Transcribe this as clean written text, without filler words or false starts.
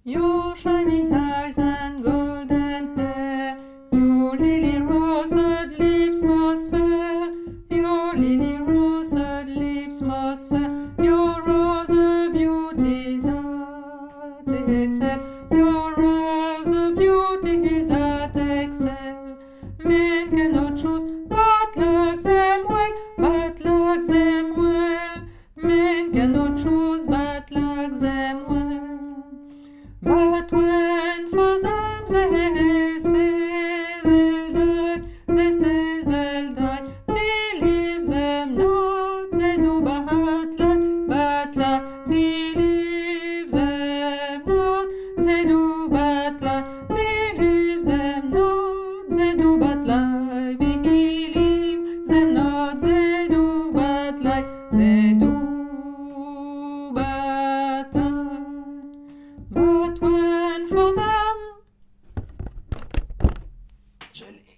Your shining eyes and golden hair, your lily rosed lips most fair, your lily rosed lips most fair, your rose of beauty that excel, your rose of beauty that excel. Men cannot choose but like them well, but like them well. Men cannot choose but like them well. But when for them they say they'll die, they say they'll die, believe them not, they do but lie, believe them not, they do but lie, believe them not, they do but lie, believe them not, they do but lie, they do but lie. But when for them, je l'ai.